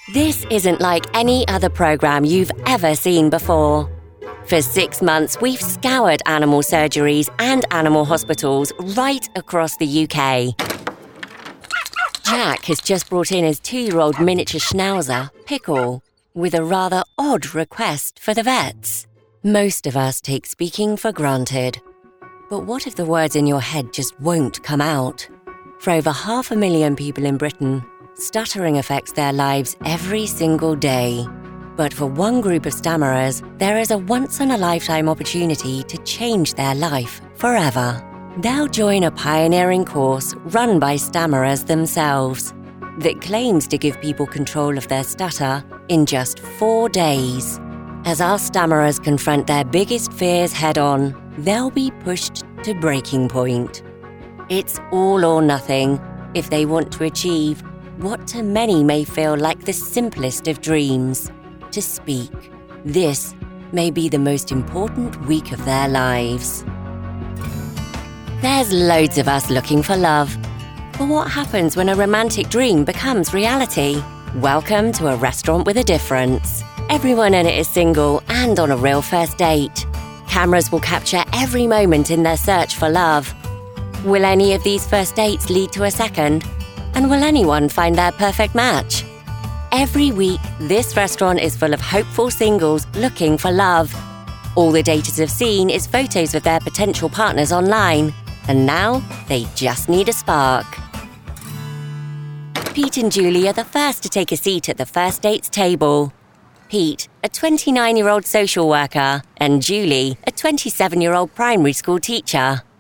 This isn't like any other program you've ever seen before. For 6 months, we've scoured animal surgeries and animal hospitals right across the UK. Jack has just brought in his 2-year-old miniature schnauzer, Pickle, with a rather odd request for the vets. Most of us take speaking for granted. But what if the words in your head just won't come out? For over 500,000 people in Britain, stuttering affects their lives every single day. But for one group of stammerers, there is a once-in-a-lifetime opportunity to change their life forever. They'll join a pioneering course run by stammerers themselves that claims to give people control of their stutter in just 4 days. As our stammerers confront their biggest fears head-on, they'll be pushed to breaking point. It's all or nothing if they want to achieve what to many may feel like the simplest of dreams, to speak. This may be the most important week of their lives. There's loads of us looking for love. But what happens when a romantic dream becomes reality? Welcome to A Restaurant with a Difference. Everyone in it is single and on a real first date. Cameras will capture every moment in their search for love. Will any of these first dates lead to a second? And will anyone find their perfect match? Every week, this restaurant is full of hopeful singles looking for love. All the daters have seen is photos of their potential partners online. And now, they just need a spark. Pete and Julie are the first to take a seat at the first dates table. Pete, a 29-year-old social worker, and Julie, a 27-year-old primary school teacher.